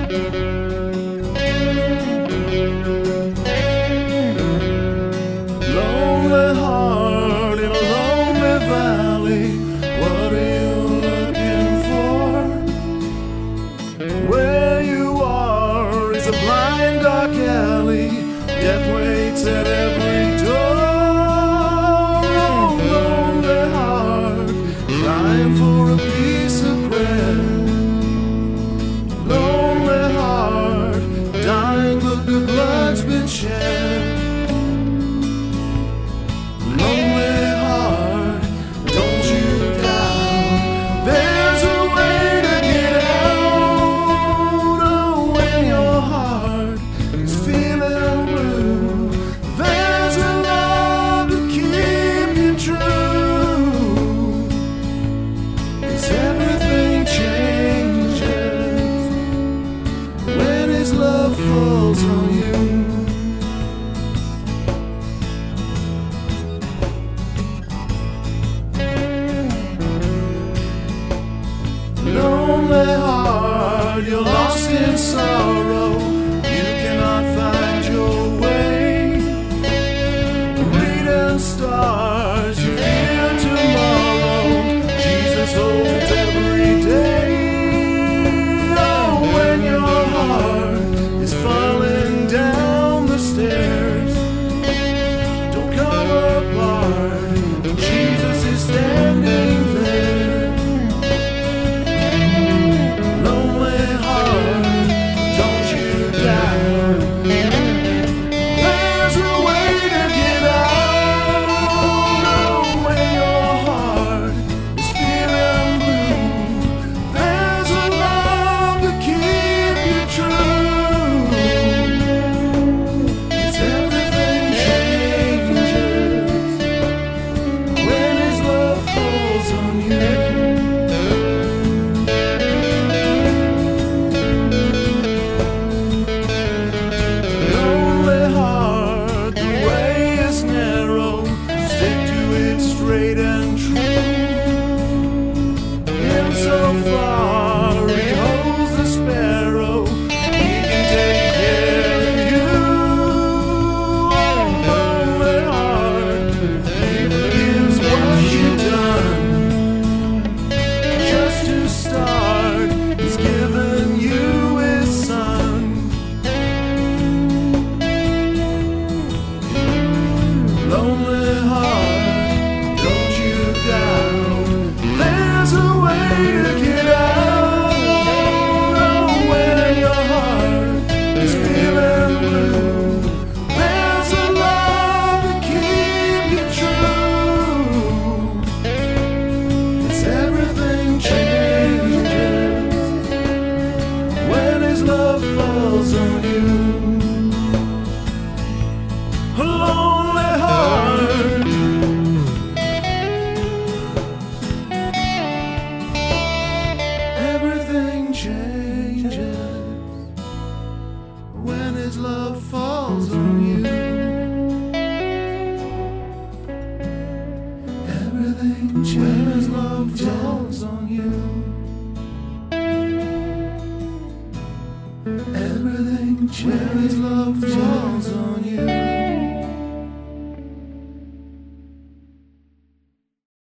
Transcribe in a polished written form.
Lonely heart in a lonely valley, what are you looking for? Where you are is a blind dark alley, death waits at every door. Oh, lonely heart, crying for a piece of bread. Lonely heart, dying but the blood's been shed. Lonely heart, don't you doubt, there's a way to get out. Oh, when your heart is feeling blue, there's a love to keep you true. 'Cause everything changes when His love falls on you. Lonely heart, you're lost in sorrow, you cannot find your way. Reading stars, you fear tomorrow, Jesus holds every day. Oh, when your heart is falling down the stairs, don't come apart, Jesus is standing there. Lonely heart, don't you doubt, there's a way to get out. Oh, when your heart is feeling blue, there's a love to keep you true. 'Cause everything changes when His love falls on you. Lonely heart, the way is narrow, stick to it straight and true. In so far He holds the sparrow, He can take care of you. Oh, lonely heart, He forgives what you've done. Just to start, He's given you His Son. Lonely heart, don't you doubt, there's a way to get out. Oh, when your heart is feeling blue, there's a love to keep you true. 'Cause everything changes when His love falls on you. Lonely heart, everything changes when His love falls on you. Everything changes when His love falls on you. Everything changes when His love falls on you.